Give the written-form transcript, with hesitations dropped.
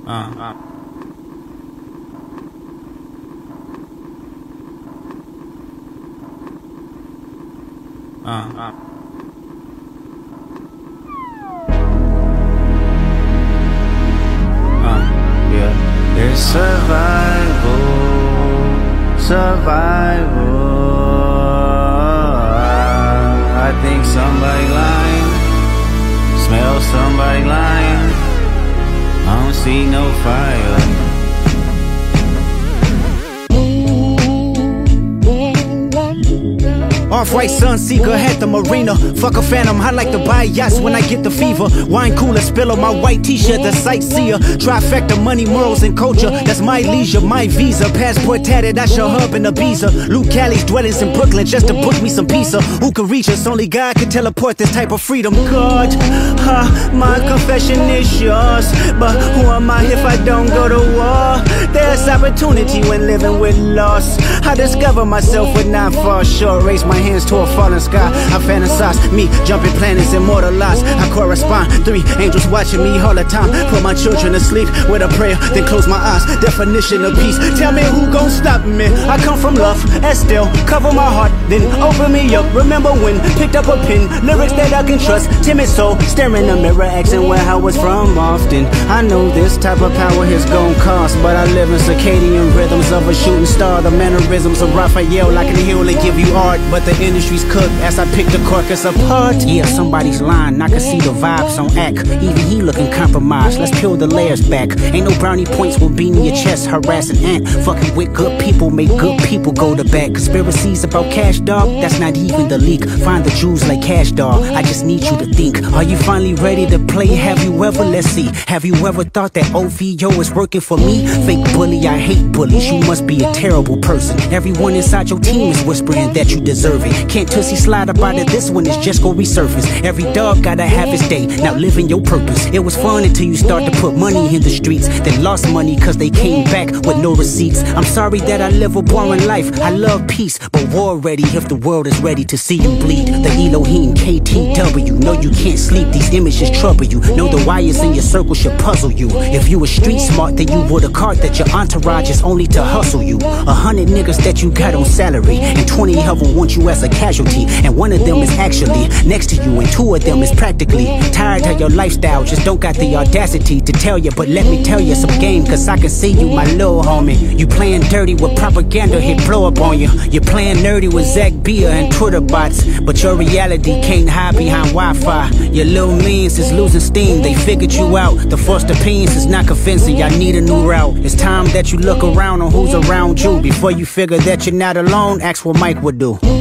Yeah. There's survival. I think somebody lying, smell somebody lying. I don't see no fire. Off-white Sunseeker had the marina. Fuck a phantom, I like to buy yachts when I get the fever. Wine cooler, spill on my white t-shirt, the sightseer. Trifecta, money, morals, and culture. That's my leisure, my visa. Passport tatted, I show hub in Ibiza. Luke Callie's dwellings in Brooklyn just to book me some pizza. Who can reach us? Only God can teleport this type of freedom. God, my confession is yours. But who am I if I don't go to war? There's opportunity when living with loss. I discover myself when I fall short. Raise my hands to a falling sky. I fantasize me jumping planets, immortalized. I correspond. 3 angels watching me all the time. Put my children to sleep with a prayer, then close my eyes. Definition of peace. Tell me who gon' stop me? I come from love, Estelle. Cover my heart, then open me up. Remember when picked up a pen, lyrics that I can trust. Timid soul, staring in the mirror, asking where I was from often. I know this type of power is gon' cost, but I live in circadian rhythms of a shooting star. The mannerisms of Raphael, I can heal and give you art, but the industry's cooked as I pick the carcass apart. Yeah, somebody's lying, I can see the vibes on act. Even he looking compromised, let's peel the layers back. Ain't no brownie points with beating your chest, harassing ant. Fucking with good people, make good people go to bed. Conspiracies about cash, dog, that's not even the leak. Find the jewels like cash, dog, I just need you to think. Are you finally ready to play? Have you ever, let's see, have you ever thought that OVO is working for me? Fake bully, I hate bullies, you must be a terrible person. Everyone inside your team is whispering that you deserve it. Can't Tussie slide up out of this one, it's just gon' resurface. Every dog gotta have his day, now living your purpose. It was fun until you start to put money in the streets, then lost money cause they came back with no receipts. I'm sorry that I live a boring life, I love peace, but war ready if the world is ready to see you bleed. The Elohim KTW, no you can't sleep, these images trouble you. Know the wires in your circle should puzzle you. If you were street smart, then you would have caught that your entourage is only to hustle you. 100 niggas that you got on salary, and 20 of them want you as a casualty. And one of them is actually next to you, and 2 of them is practically tired of your lifestyle, just don't got the audacity to tell you. But let me tell you some game, cause I can see you, my little homie. You playing dirty with propaganda, hit blow up on you. You're playing nerdy with Zach Bia and Twitter bots, but your reality can't hide behind Wi-Fi. Your little means is losing steam, they figured you out. The first opinions is not convincing, I need a new route. It's time that you look around on who's around you. Before you figure that you're not alone, ask what Mike would do.